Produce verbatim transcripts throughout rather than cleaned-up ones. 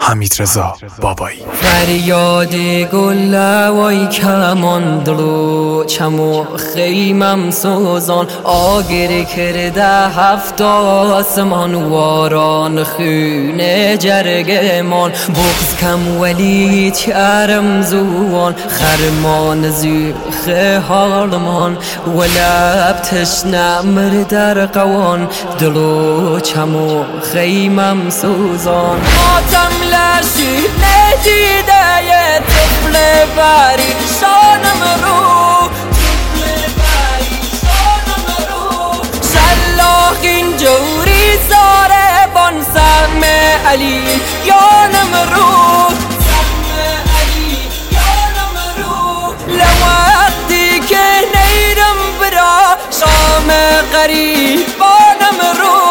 حمیدرضا بابایی. فریاد گل وای کمان دلو چمو خیمم سوزان آگر کرده هفت آسمان واران خونه جرگمان بغز کم ولی چرم زوان خرمان زیخ حالمان ولب تشنه مر در قوان دلو چمو خیمم سوزان ماتم لاشی ندیده یه طفل بری شانم رو طفل بری شانم رو شلاخین جوری زاره بان سم علی یانم رو سم علی یانم رو لوقتی که نیرم برا شام غریبانم رو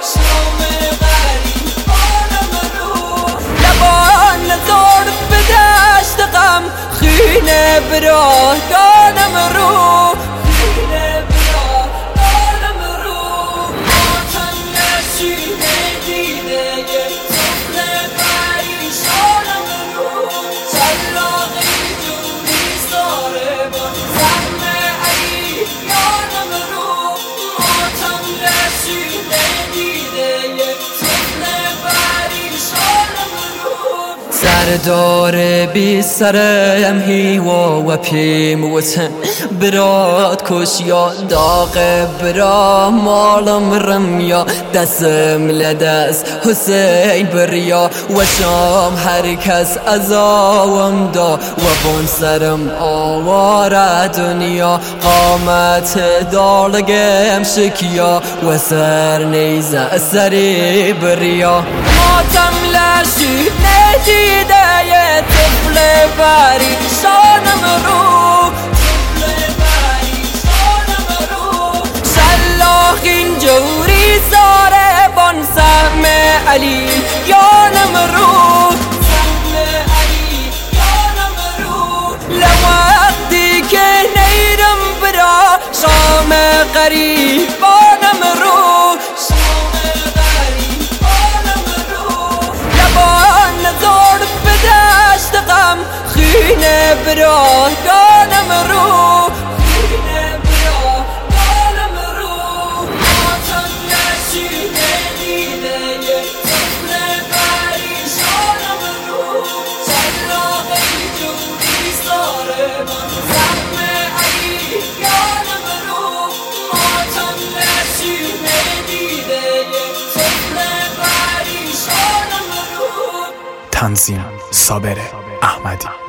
خینه برا دانم رو خینه برا دانم رو ماتم نشی ندیده یه طفل پریشانم رو شلاقی جوری ساره با زخم علی یانم رو ماتم نشی ندیده یه طفل پریشانم رو سردار بی سرم هیوا و پیم وطن برات کشیا داغ برا مالم رمیا دستم لدست حسین بریا و شام هر کس ازاوم دا و بون سرم آوار دنیا قامت دالگم شکیا و سر نیزه سری بریا ماتم لشی ندیده یه طفل بری شانم رو طفل بری شانم رو شلاخین جوری زاره بان سم علی یانم رو سم علی یانم رو لوقتی که نیرم برا شام غریبانم رو شام غریبانم رو لبان نزار بدشت غم خینه برا دانم رو خینه برا دانم رو ماتم نشی ندیده یه طفل پریشانم رو شلاقی جوری ساره من زخم علی یانم رو ماتم نشی ندیده یه طفل پریشانم رو تنظیم صابر احمدی.